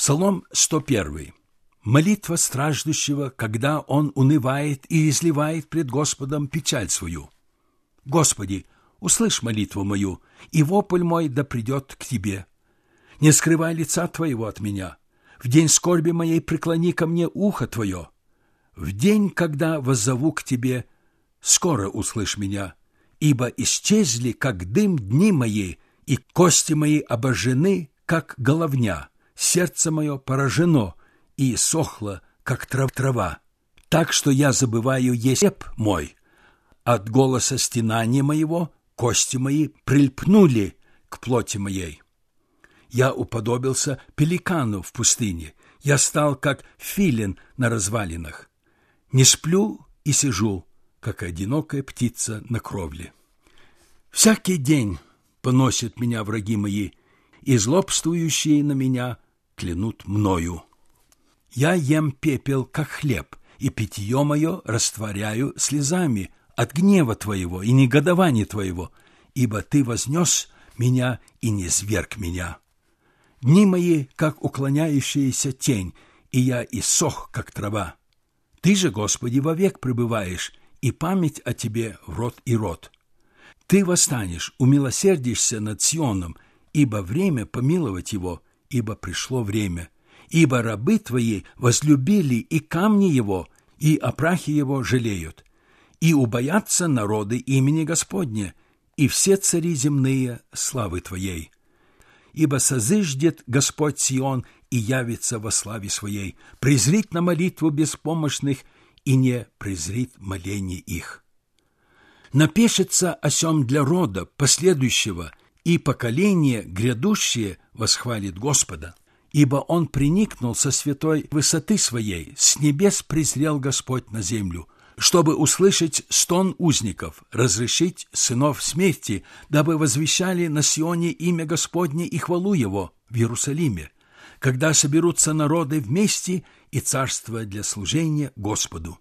Псалом 101. Молитва страждущего, когда он унывает и изливает пред Господом печаль свою. Господи, услышь молитву мою, и вопль мой да придет к Тебе. Не скрывай лица Твоего от меня. В день скорби моей преклони ко мне ухо Твое. В день, когда воззову к Тебе, скоро услышь меня, ибо исчезли, как дым, дни мои, и кости мои обожжены, как головня. Сердце мое поражено и сохло, как трава. Так что я забываю есть хлеб мой. От голоса стенания моего кости мои прильпнули к плоти моей. Я уподобился пеликану в пустыне. Я стал, как филин на развалинах. Не сплю и сижу, как одинокая птица на кровле. Всякий день поносят меня враги мои, и злобствующие на меня клянут мною. Я ем пепел, как хлеб, и питье мое растворяю слезами от гнева Твоего и негодования Твоего, ибо Ты вознес меня и низвергг меня. Дни мои, как уклоняющаяся тень, и я иссох, как трава. Ты же, Господи, вовек пребываешь, и память о Тебе в род и род. Ты восстанешь, умилосердишься над Сионом, ибо время помиловать его, ибо пришло время. Ибо рабы Твои возлюбили и камни его, и о прахе его жалеют. И убоятся народы имени Господня, и все цари земные славы Твоей. Ибо созыждет Господь Сион и явится во славе Своей, презрит на молитву беспомощных и не презрит моление их. Напишется о сем для рода последующего, и поколение грядущее восхвалит Господа. Ибо Он приникнул со святой высоты Своей, с небес презрел Господь на землю, чтобы услышать стон узников, разрешить сынов смерти, дабы возвещали на Сионе имя Господне и хвалу Его в Иерусалиме, когда соберутся народы вместе и царство для служения Господу.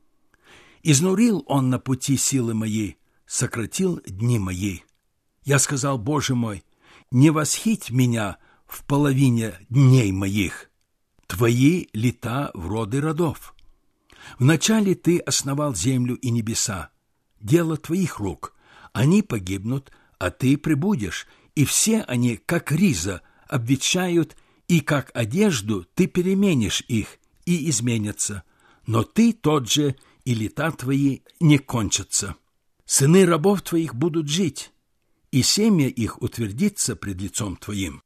Изнурил Он на пути силы моей, сократил дни мои. Я сказал: Боже мой, не восхить меня в половине дней моих. Твои лета в роды родов. Вначале Ты основал землю и небеса. Дело Твоих рук. Они погибнут, а Ты пребудешь, и все они, как риза, обветшают, и как одежду Ты переменишь их, и изменятся. Но Ты тот же, и лета Твои не кончатся. Сыны рабов Твоих будут жить, и семя их утвердится пред лицом Твоим.